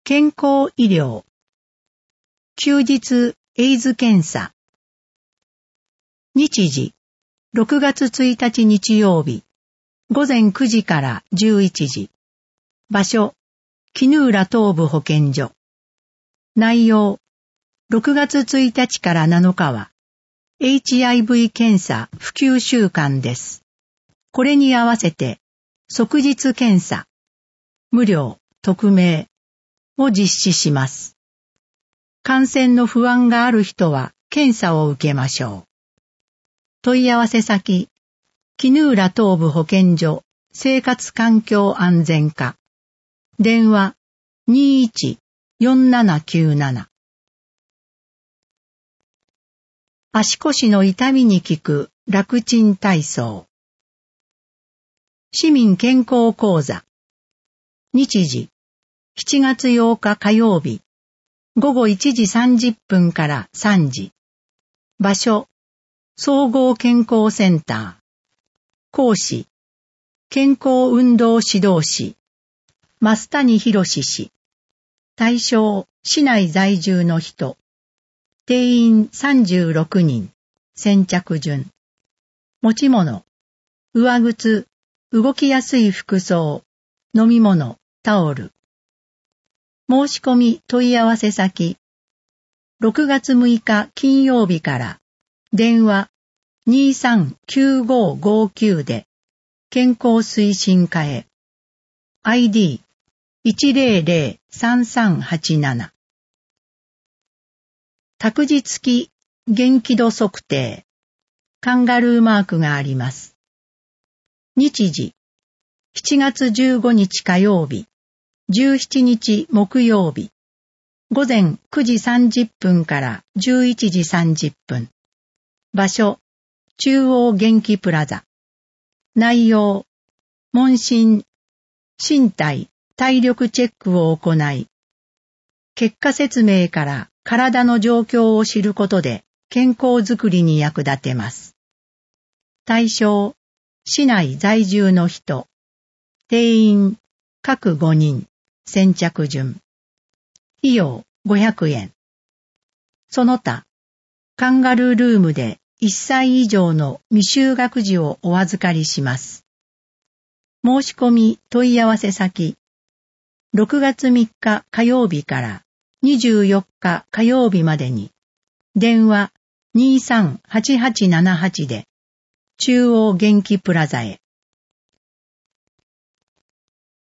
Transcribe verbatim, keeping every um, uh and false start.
健康医療。休日エイズ検査。日時、ろくがつついたち日曜日、ごぜんくじからじゅういちじ。場所、衣浦東部保健所。内容、ろくがつついたちからなのかは、エイチアイブイ 検査普及週間です。これに合わせて、即日検査、無料、匿名を実施します。感染の不安がある人は検査を受けましょう。問い合わせ先、衣浦東部保健所生活環境安全課。電話 にいちよんななきゅうなな。足腰の痛みに効く楽ちん体操。市民健康講座。日時、しちがつようか火曜日、ごごいちじさんじゅっぷんからさんじ。場所、総合健康センター。講師、健康運動指導士、増谷博氏。対象、市内在住の人。定員さんじゅうろくにん。先着順。持ち物、上靴、動きやすい服装、飲み物、タオル。申し込み問い合わせ先、ろくがつむいか金曜日から電話 にーさんきゅうごごきゅう で健康推進課へ。アイディーいちぜろぜろさんさんはちなな。託児付き元気度測定。カンガルーマークがあります。日時、しちがつじゅうごにち火曜日、じゅうしちにち木曜日、ごぜんくじさんじゅっぷんからじゅういちじさんじゅっぷん。場所、中央元気プラザ。内容、問診、身体、体力チェックを行い、結果説明から体の状況を知ることで健康づくりに役立てます。対象、市内在住の人。定員、各ごにん。先着順。費用ごひゃくえん。その他、カンガルールームでいっさい以上の未就学児をお預かりします。申し込み問い合わせ先、ろくがつみっか火曜日からにじゅうよっか火曜日までに、電話 にーさんはちはちななはち で中央元気プラザへ。